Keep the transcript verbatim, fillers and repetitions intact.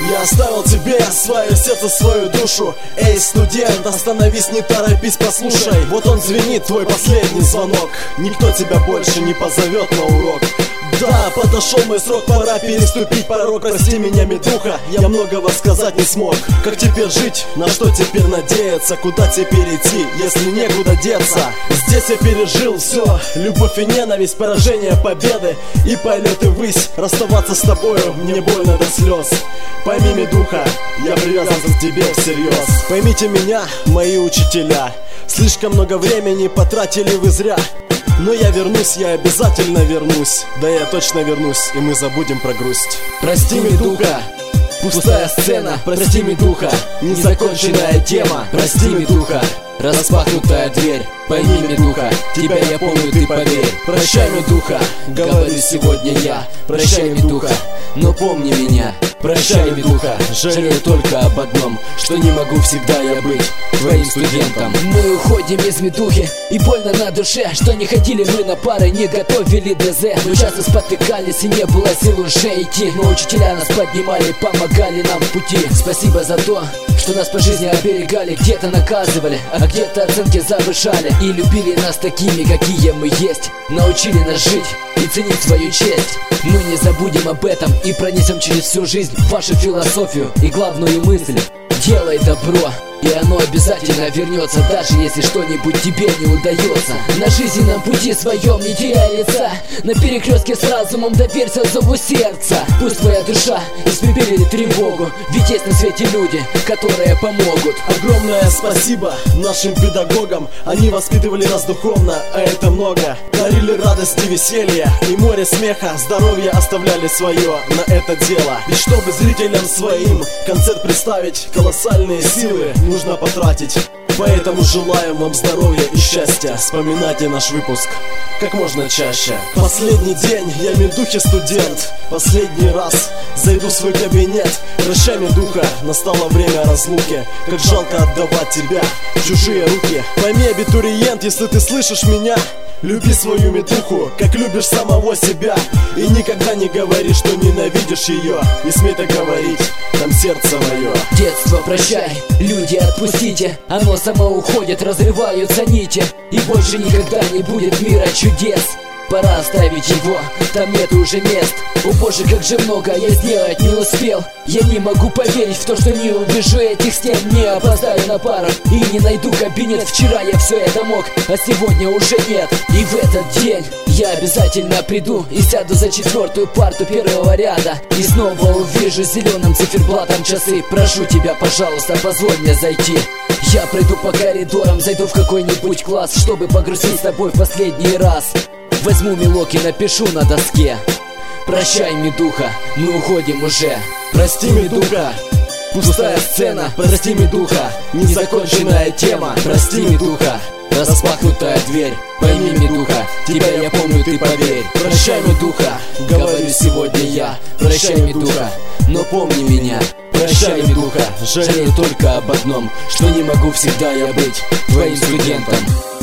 Я оставил тебе свое сердце, свою душу. Эй, студент, остановись, не торопись, послушай. Вот он звенит, твой последний звонок. Никто тебя больше не позовет на урок. Да, подошел мой срок, пора переступить порог. Прости меня, медуха, я многого сказать не смог. Как теперь жить, на что теперь надеяться, куда теперь идти, если некуда деться? Здесь я пережил все, любовь и ненависть, поражение, победы и полеты ввысь. Расставаться с тобою мне больно до слез. Пойми, медуха, я привязан к тебе всерьез. Поймите меня, мои учителя, слишком много времени потратили вы зря. Но я вернусь, я обязательно вернусь. Да я точно вернусь, и мы забудем про грусть. Прости, медуха, пустая сцена. Прости, медуха, незаконченная тема. Прости, медуха, распахнутая дверь. Пойми, медуха, тебя я помню, ты поверь. Прощай, медуха, говорю сегодня я. Прощай, медуха, но помни меня. Прощай, медуха, жалею только об одном, что не могу всегда я быть твоим студентом. Мы уходим из медухи, и больно на душе, что не ходили мы на пары, не готовили ДЗ. Мы часто спотыкались, и не было сил уже идти, но учителя нас поднимали, помогали нам в пути. Спасибо за то, что нас по жизни оберегали, где-то наказывали, а где-то оценки завышали. И любили нас такими, какие мы есть, научили нас жить и ценить свою честь. Мы не забудем об этом и пронесем через всю жизнь вашу философию и главную мысль: делай добро, и оно обязательно вернется, даже если что-нибудь тебе не удается. На жизненном пути своем не теряй лица, на перекрестке с разумом доверься зову сердца. Пусть твоя душа испепелит тревогу, ведь есть на свете люди, которые помогут. Огромное спасибо нашим педагогам, они воспитывали нас духовно, а это много. Дарили радость и веселье, и море смеха, здоровье оставляли свое на это дело. Ведь чтобы зрителям своим концерт представить, колоссальные силы нужно потратить. Поэтому желаем вам здоровья и счастья. Вспоминайте наш выпуск как можно чаще. Последний день, я медухи студент. Последний раз зайду в свой кабинет. Прощай, медуха, настало время разлуки. Как жалко отдавать тебя в чужие руки. Пойми, абитуриент, если ты слышишь меня, люби свою медуху, как любишь самого себя. И никогда не говори, что ненавидишь ее. Не смей так говорить, там сердце мое. Детство прощай, люди отпустите, оно само уходит, разрываются нити, и больше никогда не будет мира чудес. Пора оставить его, там нет уже мест. О боже, как же много я сделать не успел. Я не могу поверить в то, что не убежу этих стен. Не опоздаю на пару и не найду кабинет. Вчера я все это мог, а сегодня уже нет. И в этот день я обязательно приду и сяду за четвертую парту первого ряда. И снова увижу зеленым циферблатом часы. Прошу тебя, пожалуйста, позволь мне зайти. Я пройду по коридорам, зайду в какой-нибудь класс, чтобы погрузить с тобой в последний раз. Возьму мелок и напишу на доске: прощай, медуха, мы уходим уже. Прости, медуха, пустая сцена. Прости, медуха, незаконченная тема. Прости, медуха, распахнутая дверь. Пойми, медуха, тебя я помню, ты поверь. Прощай, медуха, говорю сегодня я. Прощай, медуха, но помни меня. Прощай, медуха, жалею только об одном, что не могу всегда я быть твоим студентом.